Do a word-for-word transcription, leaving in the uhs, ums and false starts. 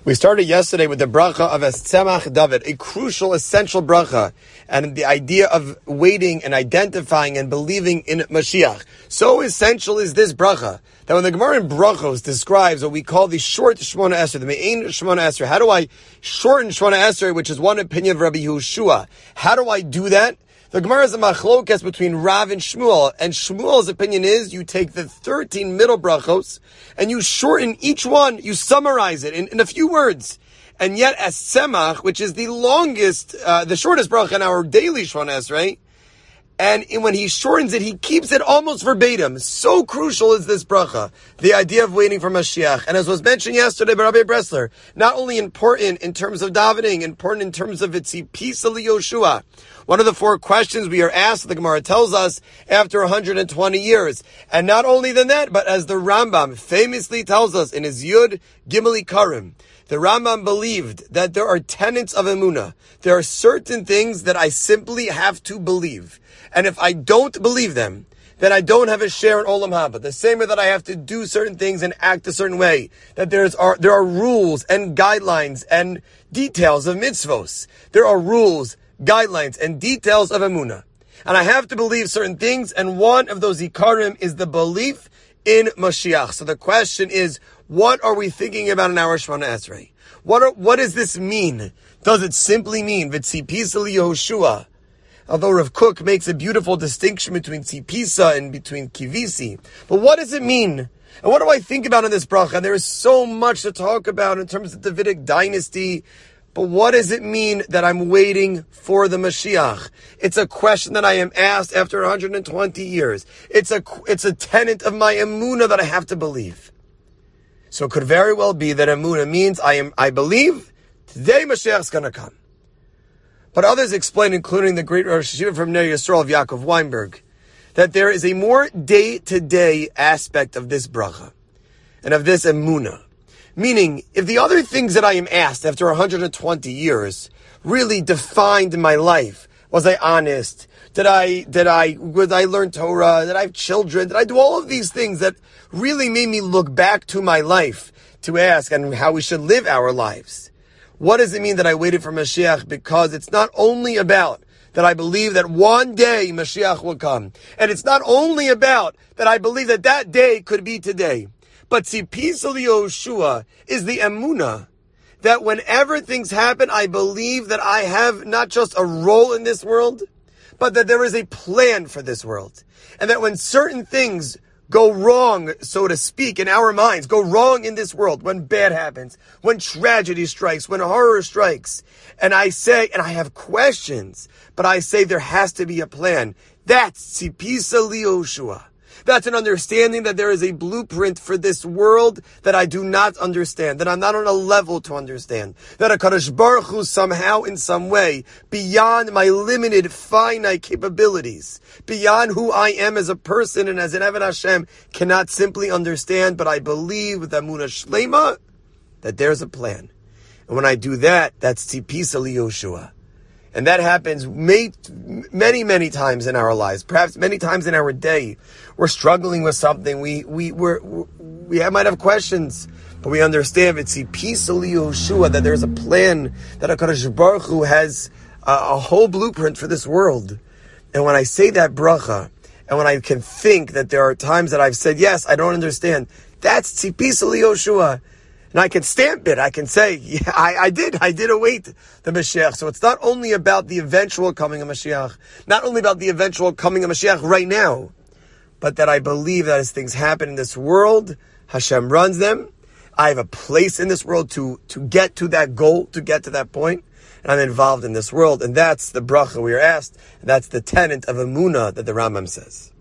We started yesterday with the bracha of Tzemach David, a crucial, essential bracha, and the idea of waiting and identifying and believing in Mashiach. So essential is this bracha that when the Gemara in Brachos describes what we call the short Shemona Esrei, the Me'ain Shemona Esrei, how do I shorten Shemona Esrei, which is one opinion of Rabbi Yehoshua? How do I do that? The Gemara is a machlokes between Rav and Shmuel, and Shmuel's opinion is you take the thirteen middle brachos and you shorten each one, you summarize it in, in a few words. And yet as Tzemach, which is the longest, uh, the shortest bracha in our daily Shemona Esrei, and when he shortens it, he keeps it almost verbatim. So crucial is this bracha, the idea of waiting for Mashiach. And as was mentioned yesterday by Rabbi Bressler, not only important in terms of davening, important in terms of its Tzipisa Liyoshua. One of the four questions we are asked, the Gemara tells us, after one hundred twenty years. And not only than that, but as the Rambam famously tells us in his Yud Gimel Ikarim, the Rambam believed that there are tenets of Emunah. There are certain things that I simply have to believe. And if I don't believe them, then I don't have a share in Olam Haba. The same way that I have to do certain things and act a certain way. That there's are, there are rules and guidelines and details of mitzvos. There are rules, guidelines, and details of Emunah. And I have to believe certain things, and one of those Ikarim is the belief in Mashiach. So the question is, what are we thinking about in our Shemona Esrei? What are, what does this mean? Does it simply mean V'tzipisa Liyoshua? Although Rav Kook makes a beautiful distinction between tzipisa and between kivisi. But what does it mean? And what do I think about in this bracha? There is so much to talk about in terms of the Davidic dynasty. But what does it mean that I'm waiting for the Mashiach? It's a question that I am asked after one hundred twenty years. It's a, it's a tenet of my emunah that I have to believe. So it could very well be that emunah means I am, I believe today Mashiach's gonna come. But others explain, including the great Rosh Hashiva from Ner Yisrael of Yaakov Weinberg, that there is a more day-to-day aspect of this bracha and of this emunah. Meaning, if the other things that I am asked after one hundred twenty years really defined my life, was I honest? Did I, did I, did I learn Torah? Did I have children? Did I do all of these things that really made me look back to my life to ask and how we should live our lives? What does it mean that I waited for Mashiach? Because it's not only about that I believe that one day Mashiach will come. And it's not only about that I believe that that day could be today. But Tzipisa Liyoshua is the emunah that whenever things happen, I believe that I have not just a role in this world, but that there is a plan for this world. And that when certain things go wrong, so to speak, in our minds, go wrong in this world, when bad happens, when tragedy strikes, when horror strikes, and I say, and I have questions, but I say there has to be a plan. That's Tzipisa Liyoshua. That's an understanding that there is a blueprint for this world that I do not understand, that I'm not on a level to understand, that HaKadosh Baruch Hu somehow, in some way, beyond my limited, finite capabilities, beyond who I am as a person and as an Eved Hashem, cannot simply understand, but I believe with Amunah Shlema that there's a plan. And when I do that, that's Tzipisa Liyoshua. And that happens many, many times in our lives, perhaps many times in our day. We're struggling with something. We we we're, we might have questions, but we understand it's Tzipisa Liyoshua, that there's a plan, that HaKadosh Baruch Hu has a, a whole blueprint for this world. And when I say that bracha, and when I can think that there are times that I've said, yes, I don't understand, that's Tzipisa Liyoshua. And I can stamp it. I can say, yeah, I, I did. I did await the Mashiach. So it's not only about the eventual coming of Mashiach, not only about the eventual coming of Mashiach right now, but that I believe that as things happen in this world, Hashem runs them. I have a place in this world to, to get to that goal, to get to that point, and I'm involved in this world. And that's the bracha we are asked. And that's the tenet of emunah that the Rambam says.